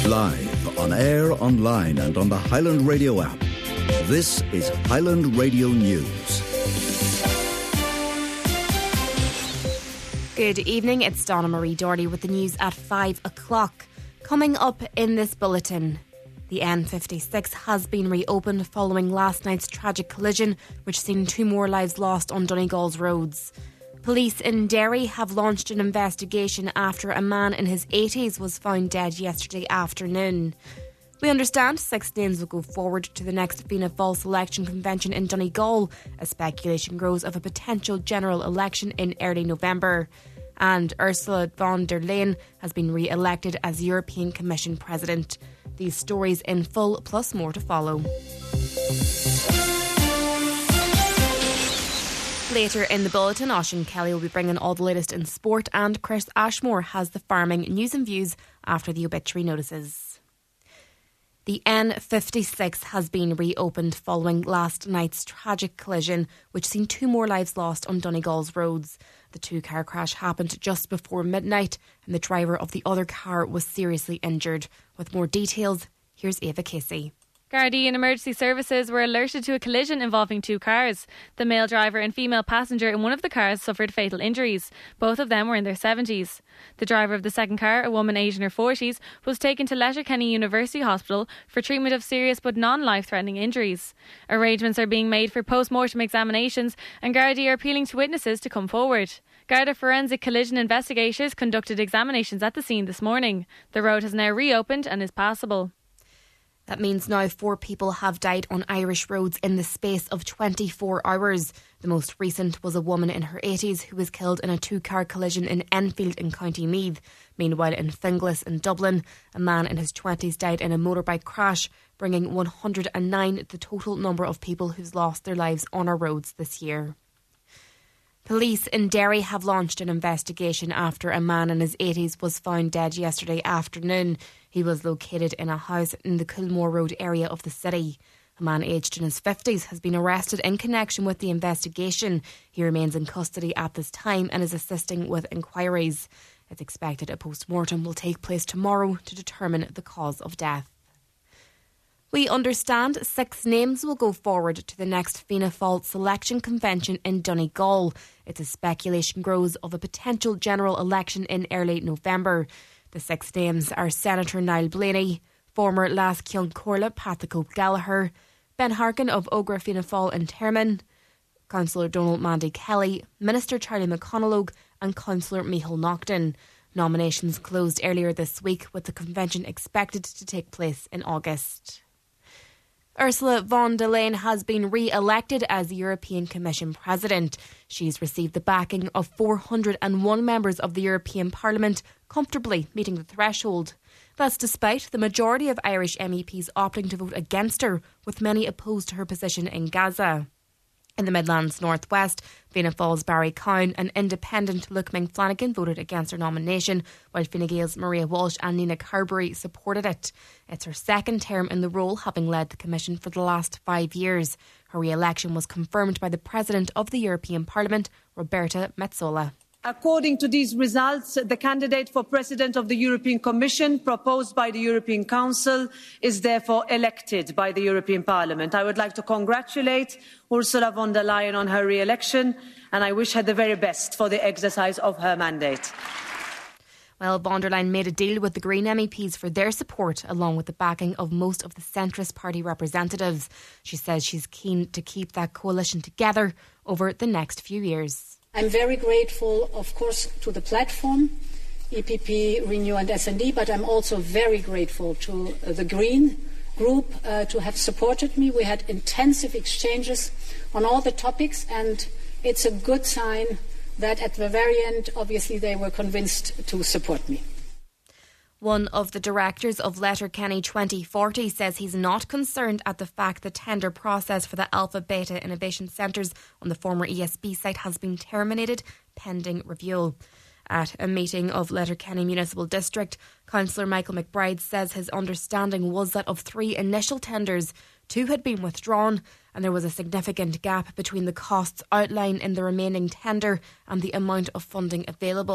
Live, on air, online and on the Highland Radio app. This is Highland Radio News. Good evening, it's Donna Marie Doherty with the news at 5 o'clock. Coming up in this bulletin, the N56 has been reopened following last night's tragic collision, which seen 2 more lives lost on Donegal's roads. Police in Derry have launched an investigation after a man in his 80s was found dead yesterday afternoon. We understand 6 names will go forward to the next Fianna Fáil election convention in Donegal as speculation grows of a potential general election in early November. And Ursula von der Leyen has been re-elected as European Commission President. These stories in full, plus more to follow. Later in the bulletin, Oisín Kelly will be bringing all the latest in sport, and Chris Ashmore has the farming news and views after the obituary notices. The N56 has been reopened following last night's tragic collision, which seen 2 more lives lost on Donegal's roads. The 2-car crash happened just before midnight, and the driver of the other car was seriously injured. With more details, here's Ava Casey. Gardaí and emergency services were alerted to a collision involving 2 cars. The male driver and female passenger in one of the cars suffered fatal injuries. Both of them were in their 70s. The driver of the second car, a woman aged in her 40s, was taken to Letterkenny University Hospital for treatment of serious but non-life-threatening injuries. Arrangements are being made for post-mortem examinations, and Gardaí are appealing to witnesses to come forward. Garda forensic collision investigators conducted examinations at the scene this morning. The road has now reopened and is passable. That means now 4 people have died on Irish roads in the space of 24 hours. The most recent was a woman in her 80s who was killed in a 2-car collision in Enfield in County Meath. Meanwhile, in Finglas in Dublin, a man in his 20s died in a motorbike crash, bringing 109 the total number of people who's lost their lives on our roads this year. Police in Derry have launched an investigation after a man in his 80s was found dead yesterday afternoon. He was located in a house in the Coolmore Road area of the city. A man aged in his 50s has been arrested in connection with the investigation. He remains in custody at this time and is assisting with inquiries. It's expected a post-mortem will take place tomorrow to determine the cause of death. We understand 6 names will go forward to the next Fianna Fáil selection convention in Donegal. It's as speculation grows of a potential general election in early November. The 6 names are Senator Niall Blaney, former Las Cion Corla Patrick O'Gallagher, Ben Harkin of Ogra Fianna Fáil in Termon, Councillor Donald Mandy Kelly, Minister Charlie McConalogue and Councillor Micheál Naughton. Nominations closed earlier this week, with the convention expected to take place in August. Ursula von der Leyen has been re-elected as European Commission President. She's received the backing of 401 members of the European Parliament, comfortably meeting the threshold. That's despite the majority of Irish MEPs opting to vote against her, with many opposed to her position in Gaza. In the Midlands North West, Fianna Fáil's Barry Cowan and independent Luke Flanagan voted against her nomination, while Fine Gael's Maria Walsh and Nina Carberry supported it. It's her 2nd term in the role, having led the Commission for the last 5 years. Her re-election was confirmed by the President of the European Parliament, Roberta Metsola. According to these results, the candidate for President of the European Commission proposed by the European Council is therefore elected by the European Parliament. I would like to congratulate Ursula von der Leyen on her re-election, and I wish her the very best for the exercise of her mandate. Well, von der Leyen made a deal with the Green MEPs for their support, along with the backing of most of the centrist party representatives. She says she's keen to keep that coalition together over the next few years. I'm very grateful, of course, to the platform, EPP, Renew and SND, but I'm also very grateful to the Green Group to have supported me. We had intensive exchanges on all the topics, and it's a good sign that at the very end, obviously, they were convinced to support me. One of the directors of Letterkenny 2040 says he's not concerned at the fact the tender process for the Alpha Beta Innovation Centres on the former ESB site has been terminated pending review. At a meeting of Letterkenny Municipal District, Councillor Michael McBride says his understanding was that of 3 initial tenders, 2 had been withdrawn and there was a significant gap between the costs outlined in the remaining tender and the amount of funding available.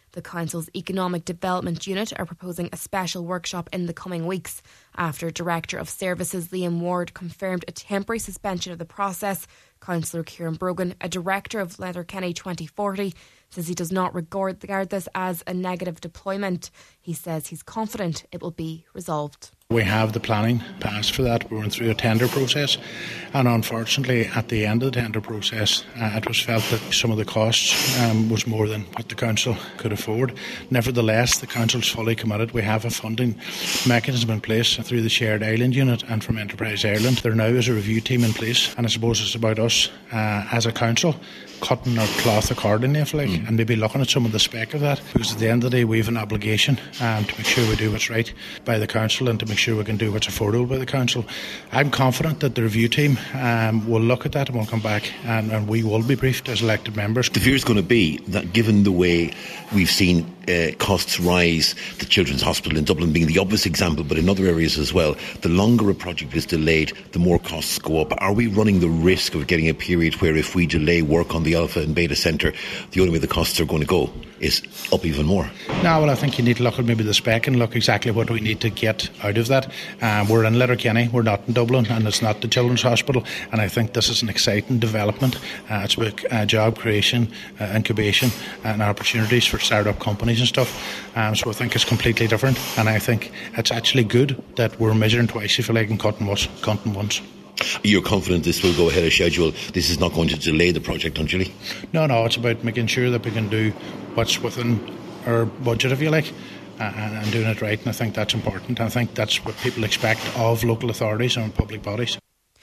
The council's Economic Development Unit are proposing a special workshop in the coming weeks after Director of Services Liam Ward confirmed a temporary suspension of the process. Councillor Kieran Brogan, a director of Letterkenny 2040, says he does not regard this as a negative deployment. He says he's confident it will be resolved. We have the planning passed for that. We went through a tender process, and unfortunately at the end of the tender process it was felt that some of the costs was more than what the council could afford. Nevertheless, the council's fully committed. We have a funding mechanism in place through the Shared Island Unit and from Enterprise Ireland. There now is a review team in place, and I suppose it's about us as a council cutting our cloth accordingly, if like, and maybe looking at some of the spec of that, because at the end of the day we have an obligation to make sure we do what's right by the council and to make sure we can do what's affordable by the council. I'm confident that the review team will look at that and will come back and we will be briefed as elected members. The fear is going to be that given the way we've seen costs rise, the Children's Hospital in Dublin being the obvious example, but in other areas as well, the longer a project is delayed, the more costs go up. Are we running the risk of getting a period where if we delay work on the Alpha and Beta Centre, the only way the costs are going to go is up even more? No, well, I think you need to look at maybe the spec and look exactly what we need to get out of that. We're in Letterkenny, we're not in Dublin, and it's not the Children's Hospital, and I think this is an exciting development. It's about job creation, incubation and opportunities for start-up companies and stuff. So I think it's completely different, and I think it's actually good that we're measuring twice, if you like, and cutting once. You're confident this will go ahead of schedule? This is not going to delay the project, Julie? No, it's about making sure that we can do what's within our budget, if you like, and doing it right, and I think that's important. I think that's what people expect of local authorities and public bodies.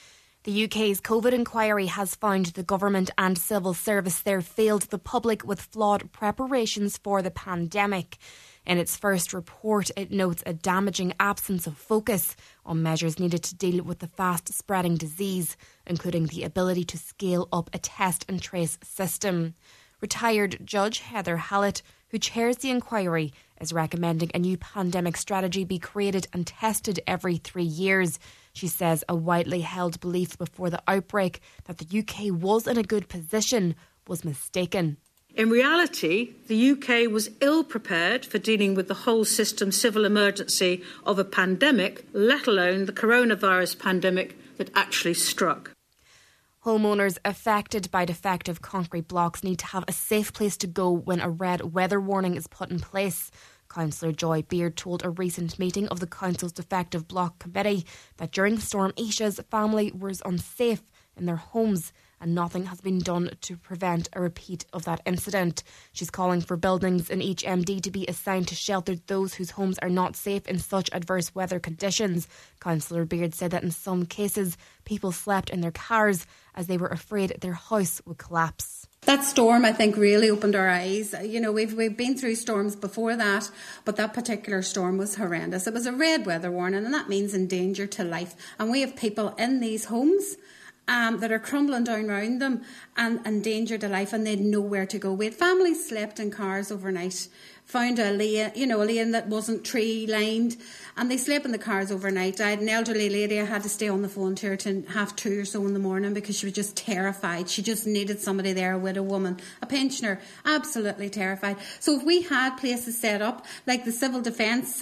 The UK's COVID inquiry has found the government and civil service there failed the public with flawed preparations for the pandemic. In its first report, it notes a damaging absence of focus on measures needed to deal with the fast-spreading disease, including the ability to scale up a test and trace system. Retired Judge Heather Hallett, who chairs the inquiry, is recommending a new pandemic strategy be created and tested every 3 years. She says a widely held belief before the outbreak that the UK was in a good position was mistaken. In reality, the UK was ill prepared for dealing with the whole system civil emergency of a pandemic, let alone the coronavirus pandemic that actually struck. Homeowners affected by defective concrete blocks need to have a safe place to go when a red weather warning is put in place. Councillor Joy Beard told a recent meeting of the council's defective block committee that during Storm Isha's family was unsafe in their homes and nothing has been done to prevent a repeat of that incident. She's calling for buildings in each MD to be assigned to shelter those whose homes are not safe in such adverse weather conditions. Councillor Beard said that in some cases people slept in their cars as they were afraid their house would collapse. That storm, I think, really opened our eyes. You know, we've been through storms before that, but that particular storm was horrendous. It was a red weather warning, and that means in danger to life. And we have people in these homes that are crumbling down around them and in danger to life, and they had nowhere to go. We had families slept in cars overnight, found a lane that wasn't tree lined, and they slept in the cars overnight. I had an elderly lady, I had to stay on the phone to her till 2:30 or so in the morning because she was just terrified. She just needed somebody there, a widow woman, a pensioner, absolutely terrified. So if we had places set up, like the Civil Defence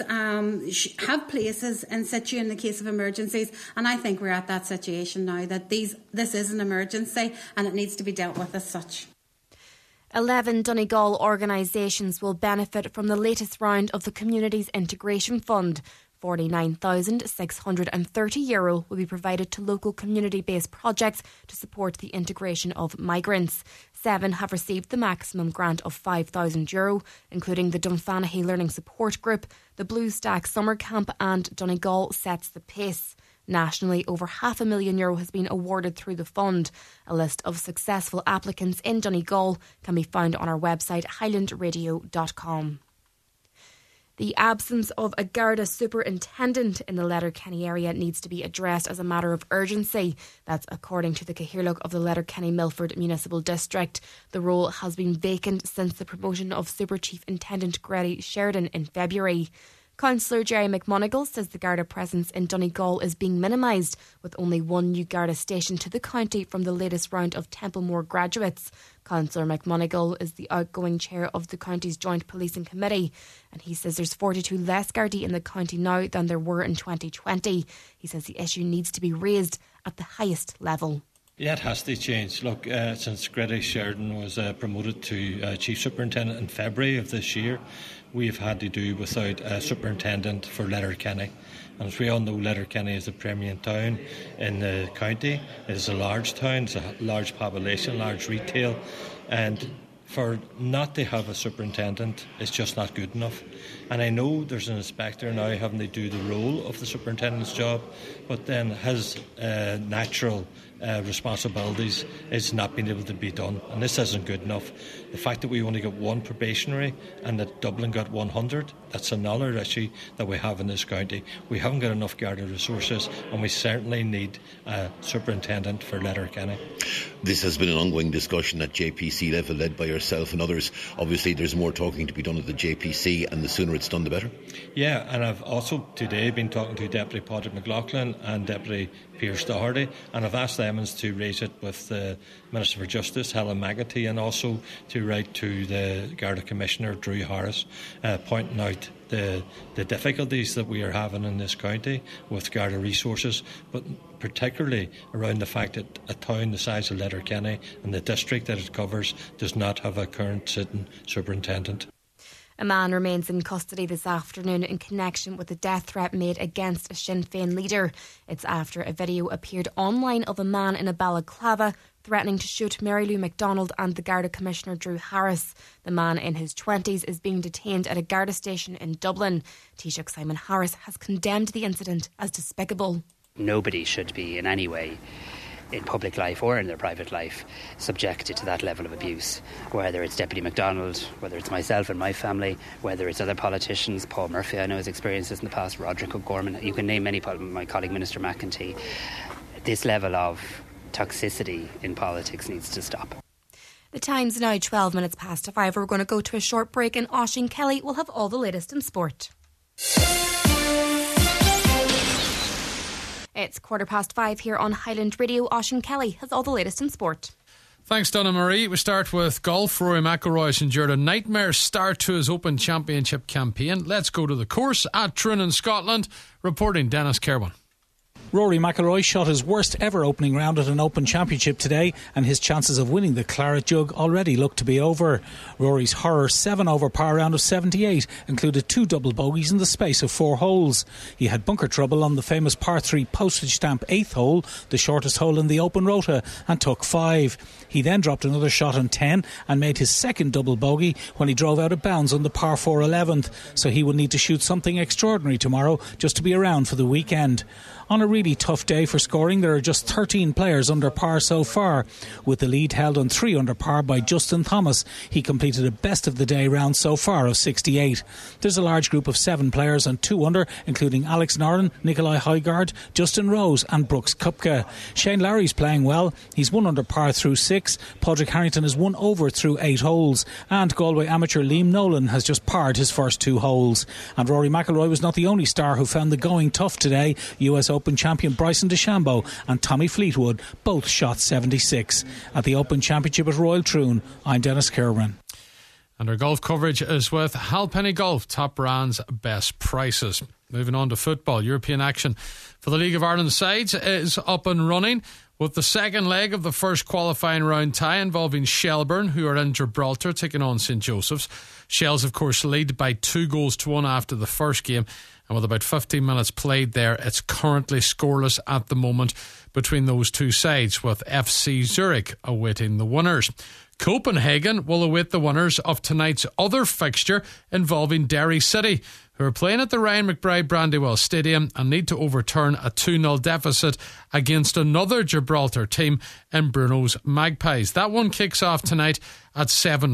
have places in situ in the case of emergencies, and I think we're at that situation now that this is an emergency and it needs to be dealt with as such. 11 Donegal organisations will benefit from the latest round of the Communities Integration Fund. €49,630 will be provided to local community-based projects to support the integration of migrants. 7 have received the maximum grant of €5,000, including the Dunfanaghy Learning Support Group, the Blue Stack Summer Camp and Donegal Sets the Pace. Nationally, over €500,000 has been awarded through the fund. A list of successful applicants in Donegal can be found on our website highlandradio.com. The absence of a Garda superintendent in the Letterkenny area needs to be addressed as a matter of urgency. That's according to the Cathaoirleach of the Letterkenny Milford Municipal District. The role has been vacant since the promotion of Super Chief Intendant Grady Sheridan in February. Councillor Jerry McMonigal says the Garda presence in Donegal is being minimised, with only one new Garda station to the county from the latest round of Templemore graduates. Councillor McMonigal is the outgoing chair of the county's Joint Policing Committee, and he says there's 42 less Gardaí in the county now than there were in 2020. He says the issue needs to be raised at the highest level. Yeah, it has to change. Look, since Grady Sheridan was promoted to Chief Superintendent in February of this year, we've had to do without a superintendent for Letterkenny. And as we all know, Letterkenny is a premier town in the county. It is a large town, it's a large population, large retail, and for not to have a superintendent is just not good enough. And I know there's an inspector now having to do the role of the superintendent's job, but then his natural responsibilities is not being able to be done, and this isn't good enough. The fact that we only got one probationary and that Dublin got 100, that's another issue that we have in this county. We haven't got enough Garda resources, and we certainly need a superintendent for Letterkenny. This has been an ongoing discussion at JPC level, led by yourself and others. Obviously there's more talking to be done at the JPC, and the sooner it's done the better. Yeah, and I've also today been talking to Deputy Patrick McLaughlin and Deputy Pierce Doherty, and I've asked them to raise it with the Minister for Justice, Helen McEntee, and also to write to the Garda Commissioner, Drew Harris, pointing out the difficulties that we are having in this county with Garda resources, but particularly around the fact that a town the size of Letterkenny and the district that it covers does not have a current sitting superintendent. A man remains in custody this afternoon in connection with a death threat made against a Sinn Féin leader. It's after a video appeared online of a man in a balaclava threatening to shoot Mary Lou MacDonald and the Garda Commissioner Drew Harris. The man in his 20s is being detained at a Garda station in Dublin. Taoiseach Simon Harris has condemned the incident as despicable. Nobody should be in any way, in public life or in their private life, subjected to that level of abuse, whether it's Deputy MacDonald, whether it's myself and my family, whether it's other politicians. Paul Murphy, I know, has experienced this in the past, Roderick O'Gorman, you can name many, my colleague Minister McEntee. This level of toxicity in politics needs to stop. The time's now 12 minutes past 5. We're going to go to a short break, and Oisín Kelly will have all the latest in sport. It's 5:15 here on Highland Radio. Oisín Kelly has all the latest in sport. Thanks, Donna Marie. We start with golf. Rory McIlroy has endured a nightmare start to his Open Championship campaign. Let's go to the course at Troon in Scotland. Reporting Dennis Kerwin. Rory McIlroy shot his worst ever opening round at an Open Championship today, and his chances of winning the Claret Jug already look to be over. Rory's horror 7 over par round of 78 included 2 double bogeys in the space of 4 holes. He had bunker trouble on the famous par 3 postage stamp 8th hole, the shortest hole in the Open Rota, and took 5. He then dropped another shot on 10 and made his second double bogey when he drove out of bounds on the par 4 11th, so he will need to shoot something extraordinary tomorrow just to be around for the weekend. On a really tough day for scoring, there are just 13 players under par so far, with the lead held on 3 under par by Justin Thomas. He completed a best of the day round so far of 68. There's a large group of 7 players on 2 under, including Alex Noren, Nicolai Højgaard, Justin Rose and Brooks Koepka. Shane Lowry's playing well. He's 1 under par through 6. Padraig Harrington is 1 over through 8 holes. And Galway amateur Liam Nolan has just parred his first 2 holes. And Rory McIlroy was not the only star who found the going tough today. US Open champion Bryson DeChambeau and Tommy Fleetwood both shot 76. At the Open Championship at Royal Troon, I'm Dennis Kerwin. And our golf coverage is with Halpenny Golf, top brands, best prices. Moving on to football, European action for the League of Ireland sides is up and running, with the second leg of the first qualifying round tie involving Shelbourne, who are in Gibraltar, taking on St Joseph's. Shells, of course, lead by 2-1 after the first game, and with about 15 minutes played there, it's currently scoreless at the moment between those two sides, with FC Zurich awaiting the winners. Copenhagen will await the winners of tonight's other fixture involving Derry City, who are playing at the Ryan McBride Brandywell Stadium and need to overturn a 2-0 deficit against another Gibraltar team in Bruno's Magpies. That one kicks off tonight at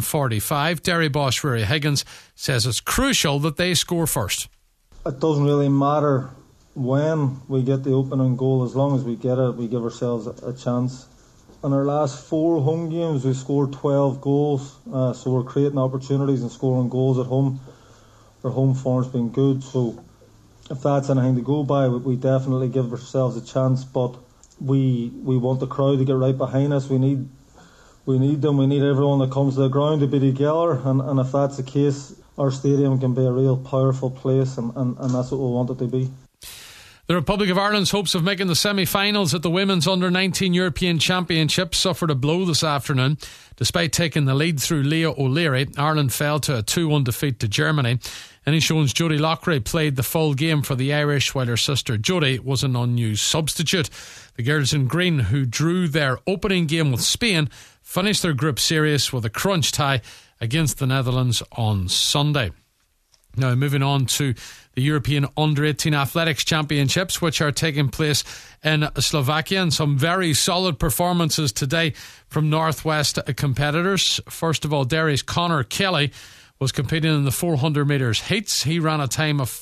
7:45. Derry boss Rory Higgins says it's crucial that they score first. It doesn't really matter when we get the opening goal. As long as we get it, we give ourselves a chance. In our last 4 home games, we scored 12 goals, so we're creating opportunities and scoring goals at home. Their home form's been good, so if that's anything to go by, we definitely give ourselves a chance. But we want the crowd to get right behind us. We need them. We need everyone that comes to the ground to be together. And if that's the case, our stadium can be a real powerful place, and that's what we want it to be. The Republic of Ireland's hopes of making the semi-finals at the Women's Under-19 European Championship suffered a blow this afternoon. Despite taking the lead through Leah O'Leary, Ireland fell to a 2-1 defeat to Germany. Innishowen's Jodie Loughrey played the full game for the Irish, while her sister Jodie was an unused substitute. The girls in green, who drew their opening game with Spain, finished their group series with a crunch tie against the Netherlands on Sunday. Now, moving on to the European Under-18 Athletics Championships, which are taking place in Slovakia, and some very solid performances today from Northwest competitors. First of all, Derry's Conor Kelly was competing in the 400 metres heats. He ran a time of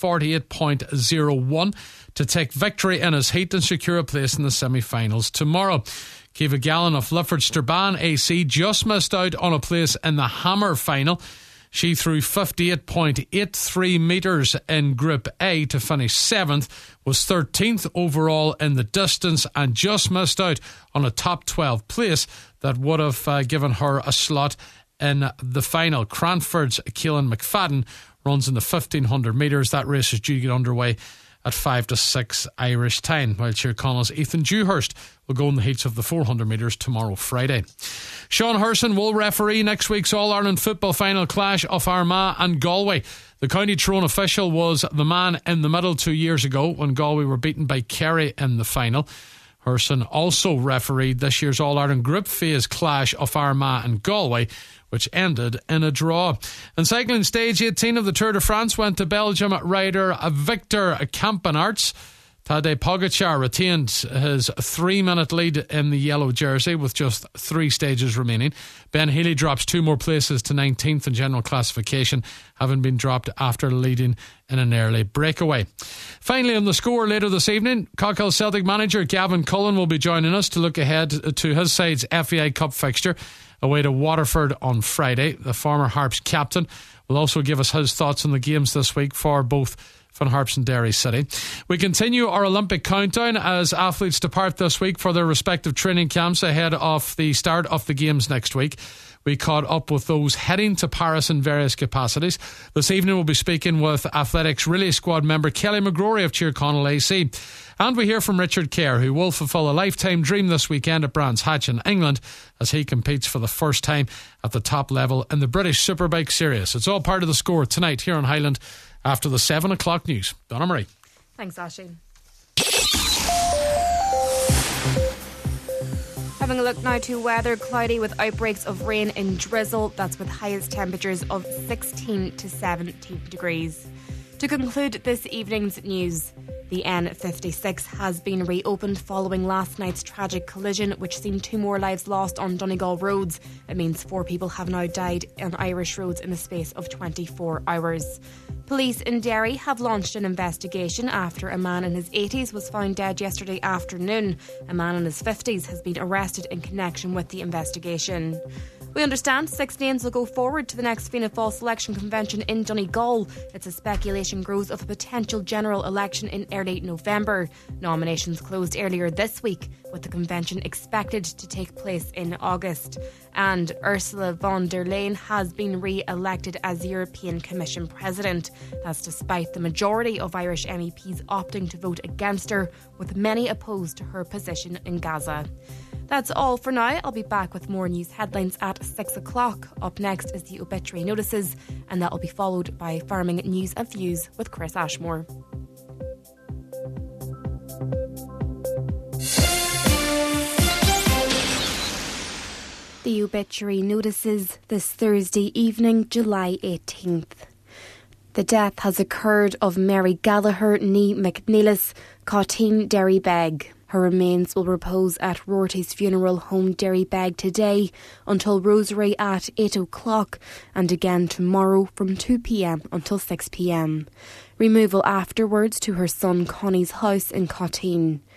48.01 to take victory in his heat and secure a place in the semi-finals tomorrow. Kiva Gallen of Lifford Strabane AC just missed out on a place in the hammer final. She threw 58.83 metres in Group A to finish 7th, was 13th overall in the distance, and just missed out on a top 12 place that would have given her a slot in the final. Cranford's Keelan McFadden runs in the 1500 metres. That race is due to get underway at 5 to 6 Irish time, while Cheer Connell's Ethan Dewhurst will go in the heats of the 400 metres tomorrow, Friday. Sean Herson will referee next week's All-Ireland football final clash of Armagh and Galway. The County Tyrone official was the man in the middle 2 years ago when Galway were beaten by Kerry in the final. Herson also refereed this year's All-Ireland group phase clash of Armagh and Galway, which ended in a draw. And cycling, stage 18 of the Tour de France went to Belgium rider Victor Campenaerts. Tadej Pogacar retained his 3-minute lead in the yellow jersey with just 3 stages remaining. Ben Healy drops 2 more places to 19th in general classification, having been dropped after leading in an early breakaway. Finally, on the score later this evening, Cockhill Celtic manager Gavin Cullen will be joining us to look ahead to his side's FAI Cup fixture away to Waterford on Friday. The former Harps captain will also give us his thoughts on the games this week for both Finn Harps and Derry City. We continue our Olympic countdown as athletes depart this week for their respective training camps ahead of the start of the games next week. We caught up with those heading to Paris in various capacities. This evening we'll be speaking with athletics relay squad member Kelly McGrory of Cheer Connell AC. And we hear from Richard Kerr, who will fulfil a lifetime dream this weekend at Brands Hatch in England as he competes for the first time at the top level in the British Superbike Series. It's all part of the score tonight here on Highland after the 7 o'clock news. Donna Marie. Thanks, Aisling. Having a look now to weather, cloudy with outbreaks of rain and drizzle. That's with highest temperatures of 16 to 17 degrees. To conclude this evening's news, the N56 has been reopened following last night's tragic collision, which seen 2 more lives lost on Donegal roads. It means 4 people have now died on Irish roads in the space of 24 hours. Police in Derry have launched an investigation after a man in his 80s was found dead yesterday afternoon. A man in his 50s has been arrested in connection with the investigation. We understand 6 names will go forward to the next Fianna Fáil selection convention in Donegal. It's as speculation grows of a potential general election in early November. Nominations closed earlier this week, with the convention expected to take place in August. And Ursula von der Leyen has been re-elected as European Commission President. That's despite the majority of Irish MEPs opting to vote against her, with many opposed to her position in Gaza. That's all for now. I'll be back with more news headlines at 6 o'clock. Up next is the obituary notices, and that will be followed by farming news and views with Chris Ashmore. The obituary notices this Thursday evening, July 18th. The death has occurred of Mary Gallagher ní McNeilis, Cotteen Derrybeg. Her remains will repose at Rorty's Funeral Home Derrybeg today until Rosary at 8 o'clock and again tomorrow from 2 p.m. until 6 p.m. Removal afterwards to her son Connie's house in Cotteen.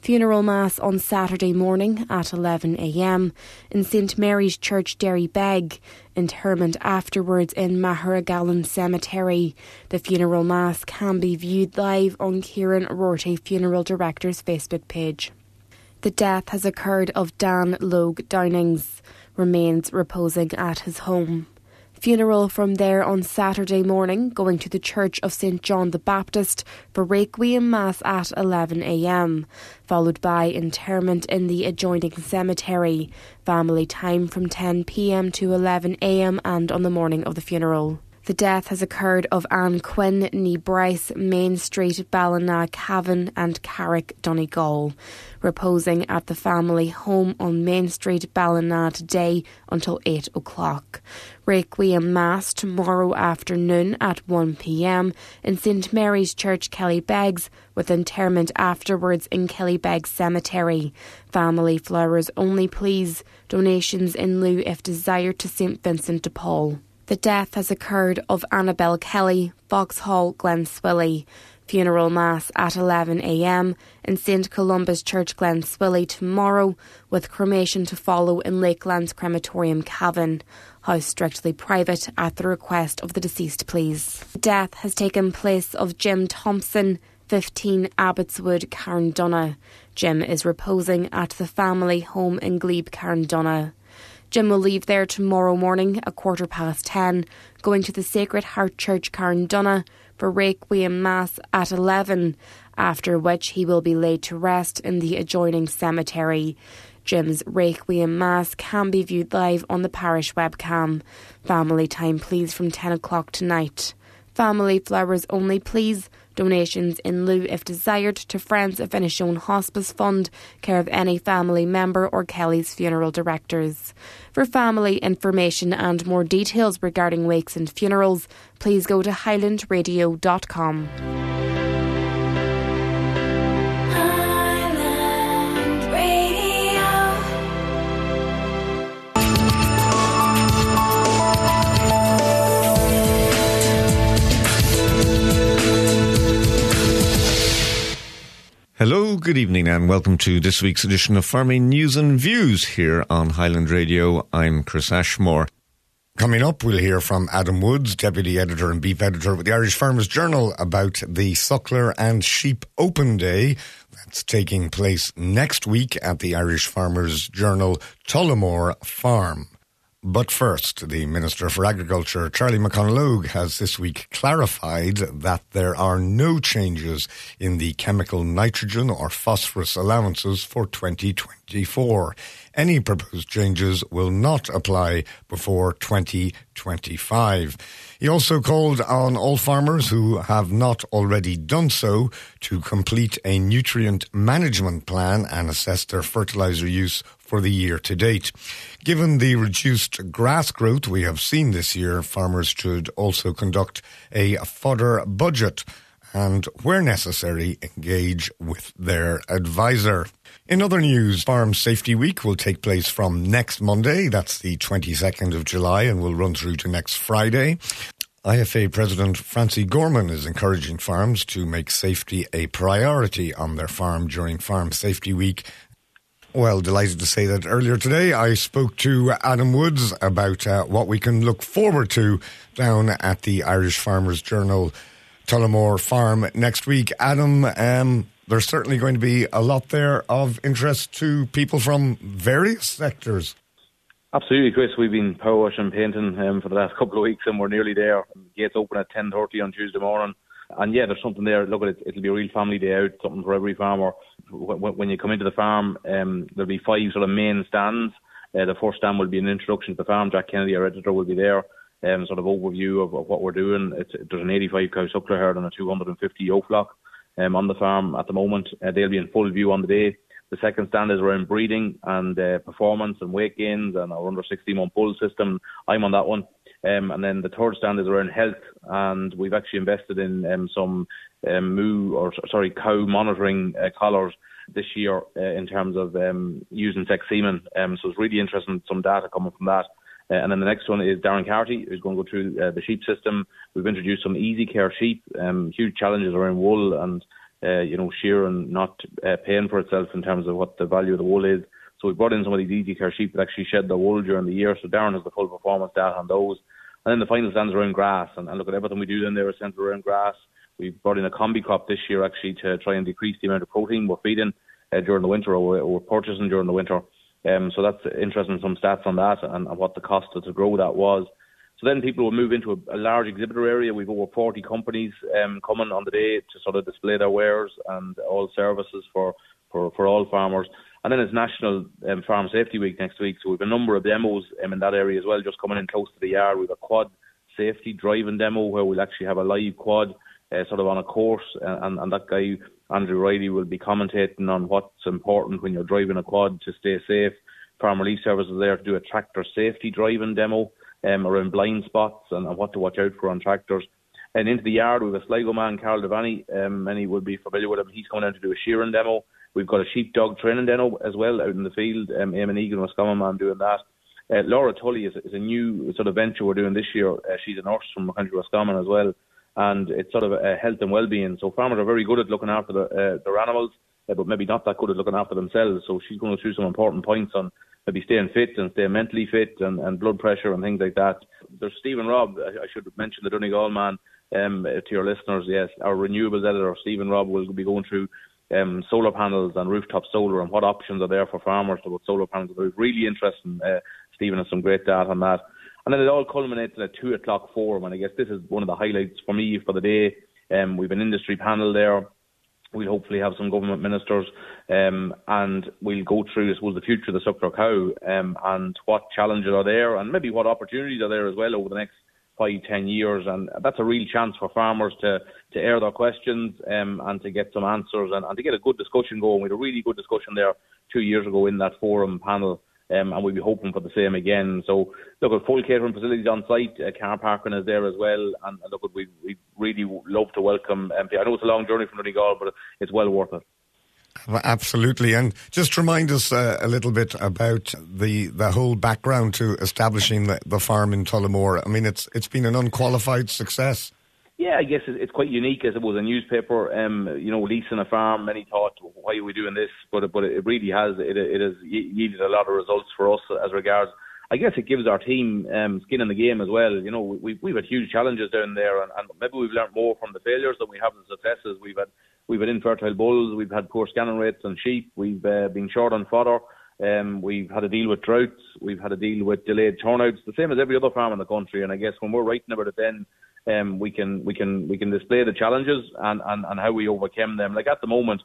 Funeral Mass on Saturday morning at 11 a.m. in St Mary's Church, Derrybeg. Interment afterwards in Maharagallen Cemetery. The funeral mass can be viewed live on Kieran Rorty, funeral director's Facebook page. The death has occurred of Dan Logue Downings. Remains reposing at his home. Funeral from there on Saturday morning, going to the Church of St John the Baptist for Requiem Mass at 11 a.m, followed by interment in the adjoining cemetery. Family time from 10 p.m. to 11 a.m. and on the morning of the funeral. The death has occurred of Anne Quinn, Nee Bryce, Main Street, Ballina, Cavan and Carrick, Donegal, reposing at the family home on Main Street, Ballina today until 8 o'clock. Requiem Mass tomorrow afternoon at 1 p.m. in St Mary's Church, Kellybegs, with interment afterwards in Kellybegs Cemetery. Family flowers only please. Donations in lieu if desired to St Vincent de Paul. The death has occurred of Annabel Kelly, Vauxhall, Glenswilly. Funeral Mass at 11 a.m. in St Columba's Church, Glenswilly tomorrow, with cremation to follow in Lakelands Crematorium, Cavan. House strictly private at the request of the deceased, please. The death has taken place of Jim Thompson, 15 Abbotswood, Carndonagh. Jim is reposing at the family home in Glebe, Carndonagh. Jim will leave there tomorrow morning at 10:15, going to the Sacred Heart Church, Carndonagh, for Requiem Mass at 11, after which he will be laid to rest in the adjoining cemetery. Jim's Requiem Mass can be viewed live on the parish webcam. Family time please from 10 o'clock tonight. Family flowers only please. Donations in lieu if desired to Friends of Inishowen Hospice Fund, care of any family member or Kelly's funeral directors. For family information and more details regarding wakes and funerals, please go to highlandradio.com. Hello, good evening and welcome to this week's edition of Farming News and Views here on Highland Radio. I'm Chris Ashmore. Coming up, we'll hear from Adam Woods, Deputy Editor and Beef Editor with the Irish Farmers Journal, about the Suckler and Sheep Open Day. That's taking place next week at the Irish Farmers Journal Tullamore Farm. But first, the Minister for Agriculture, Charlie McConalogue, has this week clarified that there are no changes in the chemical nitrogen or phosphorus allowances for 2024. Any proposed changes will not apply before 2025. He also called on all farmers who have not already done so to complete a nutrient management plan and assess their fertiliser use for the year to date. Given the reduced grass growth we have seen this year, farmers should also conduct a fodder budget and, where necessary, engage with their advisor. In other news, Farm Safety Week will take place from next Monday, that's the 22nd of July, and will run through to next Friday. IFA President Francie Gorman is encouraging farms to make safety a priority on their farm during Farm Safety Week. Well, delighted to say that earlier today I spoke to Adam Woods about what we can look forward to down at the Irish Farmers Journal Tullamore Farm next week. Adam, there's certainly going to be a lot there of interest to people from various sectors. Absolutely, Chris. We've been power washing and painting for the last couple of weeks, and we're nearly there. Gates open at 10:30 on Tuesday morning. And yeah, there's something there. Look, it'll be a real family day out, something for every farmer. When you come into the farm, there'll be 5 sort of main stands. The first stand will be an introduction to the farm. Jack Kennedy, our editor, will be there. Sort of overview of what we're doing. There's an 85 cow suckler herd and a 250 yoke flock on the farm at the moment. They'll be in full view on the day. The second stand is around breeding and performance and weight gains and our under 16-month bull system. I'm on that one. And then the third stand is around health, and we've actually invested in some cow monitoring collars this year in terms of using sex semen. So it's really interesting, some data coming from that. And then the next one is Darren Carty, who's going to go through the sheep system. We've introduced some easy care sheep, huge challenges around wool and shearing not paying for itself in terms of what the value of the wool is. So we brought in some of these easy care sheep that actually shed their wool during the year. So Darren has the full performance data on those. And then the final stands around grass. And look at everything we do then there is centered around grass. We've brought in a combi crop this year actually to try and decrease the amount of protein we're feeding during the winter or we're purchasing during the winter. So that's interesting, some stats on that and what the cost to grow that was. So then people will move into a large exhibitor area. We've over 40 companies coming on the day to sort of display their wares and all services for all farmers. And then it's National Farm Safety Week next week. So we've a number of demos in that area as well, just coming in close to the yard. We've a quad safety driving demo where we'll actually have a live quad sort of on a course. And that guy, Andrew Riley, will be commentating on what's important when you're driving a quad to stay safe. Farm Relief Services there to do a tractor safety driving demo around blind spots and what to watch out for on tractors. And into the yard, we have a Sligo man, Carl Devaney. Many will be familiar with him. He's coming down to do a shearing demo. We've got a sheepdog training demo as well out in the field. Eamon Egan, Roscommon man, doing that. Laura Tully is a new sort of venture we're doing this year. She's a nurse from County Roscommon as well. And it's sort of health and well-being. So farmers are very good at looking after their animals, but maybe not that good at looking after themselves. So she's going through some important points on maybe staying fit and staying mentally fit and blood pressure and things like that. There's Stephen Robb. I should mention the Donegal man to your listeners. Yes, our renewables editor, Stephen Robb, will be going through solar panels and rooftop solar and what options are there for farmers to put solar panels. It's really interesting. Stephen has some great data on that. And then it all culminates in a 2 o'clock forum, and I guess this is one of the highlights for me for the day. We've an industry panel there. We'll hopefully have some government ministers, and we'll go through, I suppose, the future of the suckler cow and what challenges are there and maybe what opportunities are there as well over the next 5-10 years. And that's a real chance for farmers to air their questions and to get some answers and to get a good discussion going. We had a really good discussion there 2 years ago in that forum panel. And we'll be hoping for the same again. So, look, at full catering facilities on site, car parking is there as well. And look, we really love to welcome MP. I know it's a long journey from Donegal, but it's well worth it. Absolutely. And just remind us a little bit about the whole background to establishing the farm in Tullamore. I mean, it's been an unqualified success. Yeah, I guess it's quite unique. As it was a newspaper, leasing a farm. Many thought, why are we doing this? But it really has. It has yielded a lot of results for us as regards. I guess it gives our team skin in the game as well. You know, we've had huge challenges down there, and maybe we've learnt more from the failures than we have the successes. We've had infertile bulls. We've had poor scanning rates on sheep. We've been short on fodder. We've had to deal with droughts. We've had to deal with delayed turnouts. The same as every other farm in the country. And I guess when we're writing about it, then we can display the challenges and how we overcame them. Like at the moment,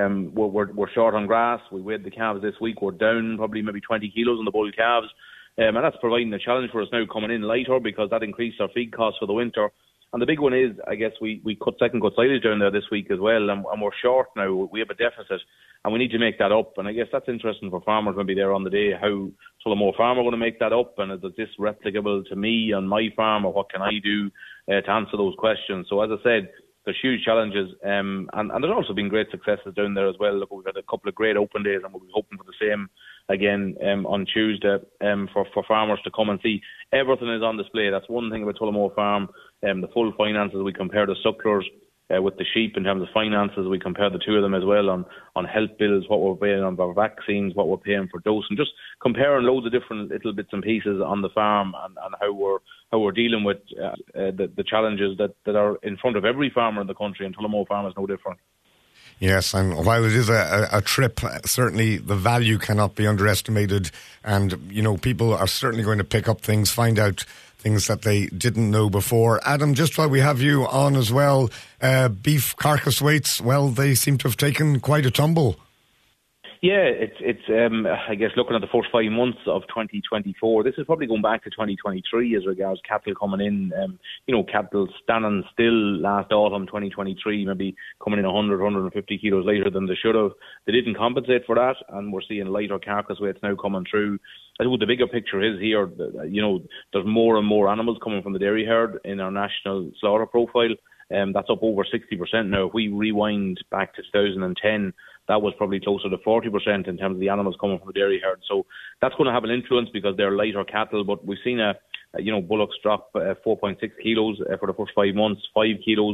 we're short on grass. We weighed the calves this week. We're down probably maybe 20 kilos on the bull calves, and that's providing a challenge for us now coming in lighter because that increased our feed costs for the winter. And the big one is, I guess, we cut second cut silage down there this week as well, and we're short now. We have a deficit, and we need to make that up. And I guess that's interesting for farmers maybe there on the day, how Tullamore Farm are going to make that up, and is this replicable to me on my farm, or what can I do to answer those questions? So as I said, there's huge challenges, and there's also been great successes down there as well. Look, we've had a couple of great open days, and we'll be hoping for the same again on Tuesday for farmers to come and see. Everything is on display. That's one thing about Tullamore Farm. The full finances, we compare the sucklers with the sheep in terms of finances. We compare the two of them as well on health bills, what we're paying on our vaccines, what we're paying for dosing, just comparing loads of different little bits and pieces on the farm and how we're dealing with the challenges that are in front of every farmer in the country, and Tullamore Farm is no different. Yes, and while it is a trip, certainly the value cannot be underestimated, and people are certainly going to pick up things, find out things that they didn't know before. Adam, just while we have you on as well, beef carcass weights, well, they seem to have taken quite a tumble. Yeah, it's I guess looking at the first 5 months of 2024, this is probably going back to 2023 as regards cattle coming in. Cattle standing still last autumn 2023, maybe coming in 100, 150 kilos later than they should have. They didn't compensate for that, and we're seeing lighter carcass weights now coming through. I think the bigger picture is here, there's more and more animals coming from the dairy herd in our national slaughter profile. That's up over 60% now. If we rewind back to 2010, that was probably closer to 40% in terms of the animals coming from the dairy herd. So that's going to have an influence because they're lighter cattle. But we've seen bullocks drop 4.6 kilos for the first 5 months, 5 kilos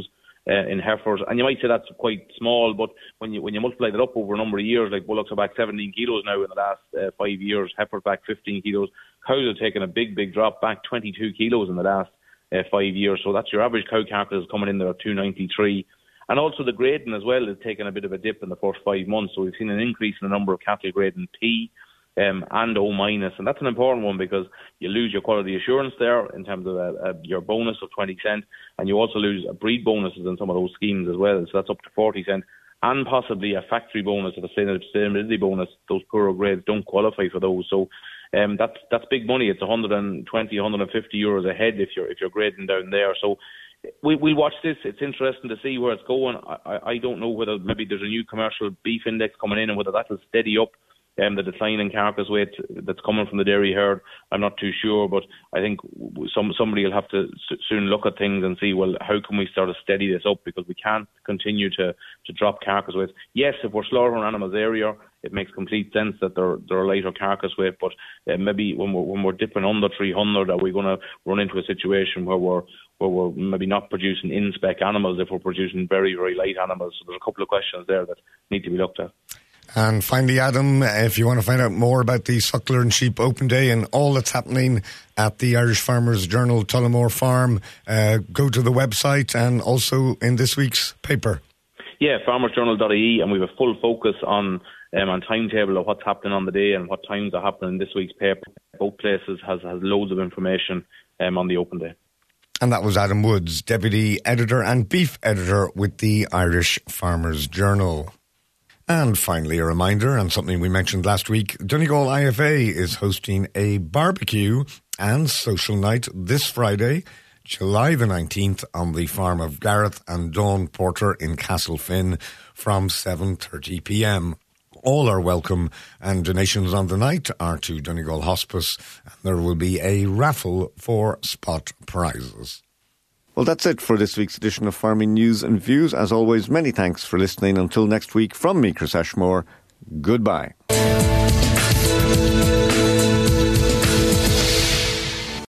in heifers, and you might say that's quite small, but when you multiply that up over a number of years, like bullocks are back 17 kilos now in the last 5 years, heifers back 15 kilos, cows have taken a big drop, back 22 kilos in the last 5 years. So that's your average cow carcass coming in there at 293. And also the grading as well has taken a bit of a dip in the first 5 months. So we've seen an increase in the number of cattle grading P and O minus, and that's an important one because you lose your quality assurance there in terms of your bonus of 20 cent, and you also lose breed bonuses in some of those schemes as well. So that's up to 40 cent, and possibly a factory bonus or a sustainability bonus. Those poorer grades don't qualify for those. So that's big money. It's 120, 150 euros a head if you're grading down there. So we'll watch this. It's interesting to see where it's going. I don't know whether maybe there's a new commercial beef index coming in and whether that will steady up the decline in carcass weight that's coming from the dairy herd. I'm not too sure, but I think somebody will have to soon look at things and see, well, how can we sort of steady this up, because we can't continue to drop carcass weight. Yes, if we're slaughtering animals area, it makes complete sense that they're a lighter carcass weight, but maybe when we're dipping under 300, are we going to run into a situation where we're maybe not producing in-spec animals if we're producing very, very light animals? So there's a couple of questions there that need to be looked at. And finally, Adam, if you want to find out more about the Suckler and Sheep Open Day and all that's happening at the Irish Farmers Journal Tullamore Farm, go to the website and also in this week's paper. Yeah, farmersjournal.ie, and we have a full focus on timetable of what's happening on the day and what times are happening in this week's paper. Both places has loads of information on the Open Day. And that was Adam Woods, Deputy Editor and Beef Editor with the Irish Farmers Journal. And finally, a reminder, and something we mentioned last week, Donegal IFA is hosting a barbecue and social night this Friday, July the 19th, on the farm of Gareth and Dawn Porter in Castlefin from 7:30pm. All are welcome, and donations on the night are to Donegal Hospice, and there will be a raffle for spot prizes. Well, that's it for this week's edition of Farming News and Views. As always, many thanks for listening. Until next week, from me, Chris Ashmore, goodbye.